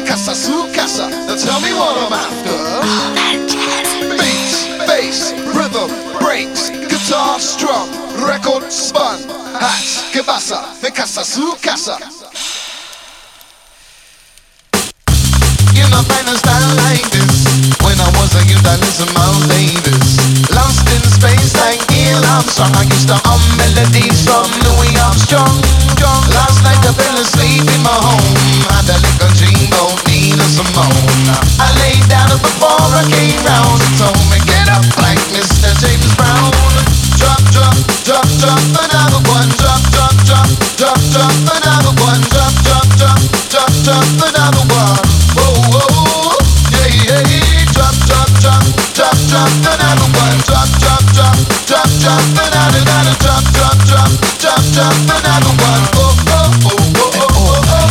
casa, su casa. Now tell me what I'm after. Beats, bass, rhythm, breaks, guitar strum, record spun, hats, que pasa, mi casa, su casa. You not find a style like this. When I was a youth, I listened to Miles Davis. Lost in space like Neil Armstrong. I used to hum melodies from Louis Armstrong. Last night I fell asleep in my home. Had a little dream about Nina Simone. I laid down before I came round and told me get up like Mr. James Brown. Drop, drop, drop, drop another one. Drop, drop, drop, drop, drop another one. Drop, drop, drop, drop, drop another one. Whoa, whoa, yeah, yeah. Drop, drop, drop, drop, drop another one. Drop, drop, drop, drop, drop another, drop, drop, drop, drop, drop another one. Oh, oh, oh, oh, oh, oh, oh.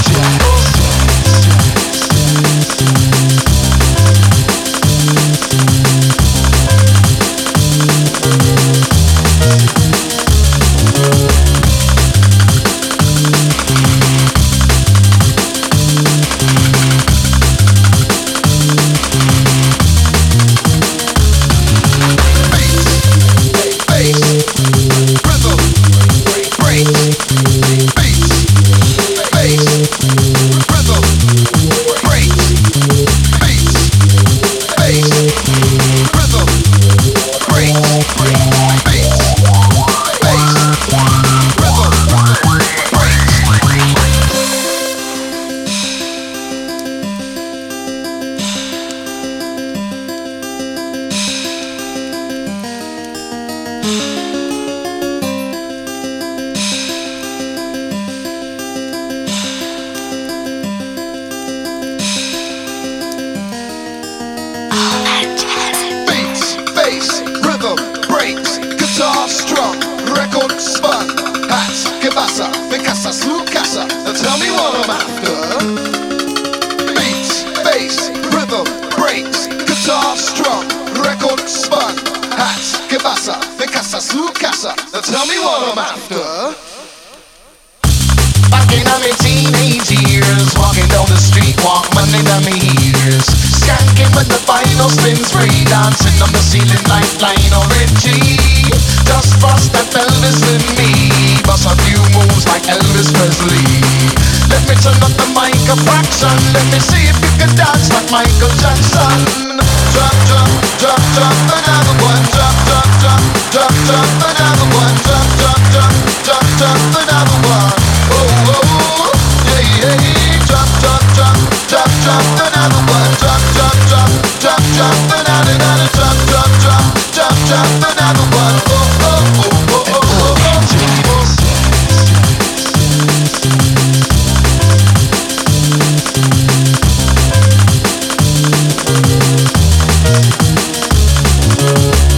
Now tell me what I'm after. Back in my teenage years, walking down the street, walk money down my ears. Skanking when the final spins free, dancing on the ceiling like Lionel Richie. Just frost that Elvis in me, bust a few moves like Elvis Presley. Let me turn up the mic a fraction, let me see if you can dance like Michael Jackson. Drop, drop, drop, drop another one. Drop, drop, drop, drop, drop another one. Drop, drop, drop, drop, drop another one. Oh, oh, yeah, yeah. Drop, drop, drop, drop, drop another one. Drop, drop, drop, drop, drop another. Drop, drop, drop, drop, drop another one. Oh.